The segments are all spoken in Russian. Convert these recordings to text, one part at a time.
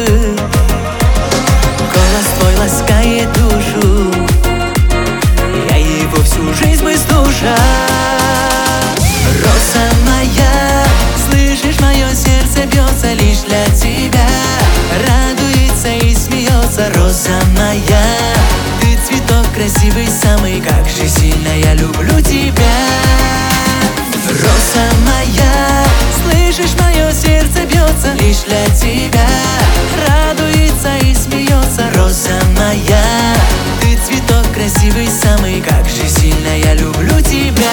быть. Голос твой ласкает душу, я его всю жизнь бы слушал. Роза моя, слышишь, мое сердце бьется лишь для тебя, радуется и смеется. Роза моя, ты цветок красивый самый, как же сильно я люблю тебя. Роза моя, слышишь, мое сердце бьется лишь для тебя, радуется и смеется. Роза моя, ты цветок красивый самый, как же сильно я люблю тебя.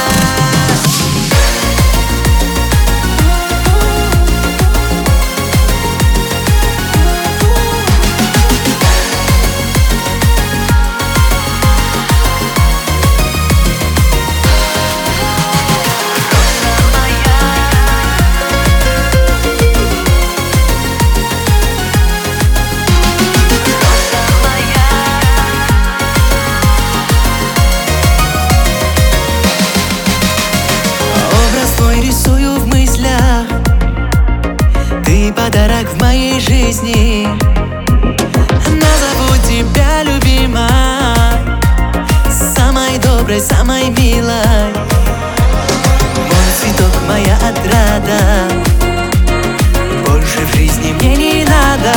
Рисую в мыслях, ты подарок в моей жизни. Назову тебя любимой, самой доброй, самой милой. Мой цветок, моя отрада, больше в жизни мне не надо.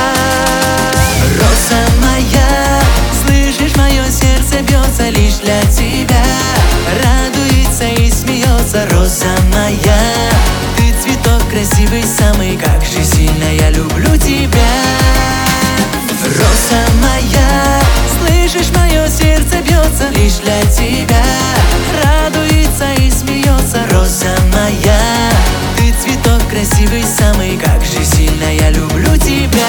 Роза моя, слышишь, мое сердце бьется лишь для тебя, радуется и смеется. Роза моя, ты цветок красивый самый, как же сильно я люблю тебя. Роза моя, слышишь, мое сердце бьется лишь для тебя, радуется и смеется. Роза моя, ты цветок красивый самый, как же сильно я люблю тебя.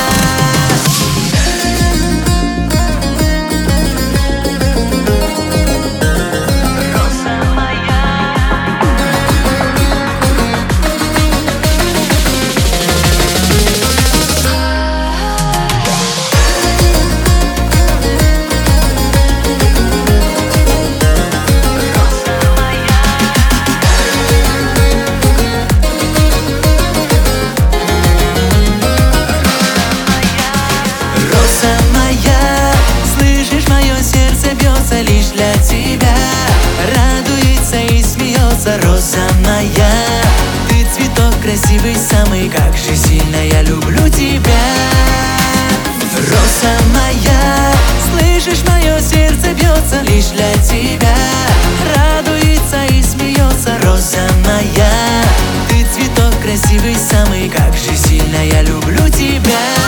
Лишь для тебя, радуется и смеется. Роза моя, ты цветок красивый самый, как же сильно я люблю тебя. Роза моя, слышишь, мое сердце бьется лишь для тебя, радуется и смеется. Роза моя, ты цветок красивый самый, как же сильно я люблю тебя.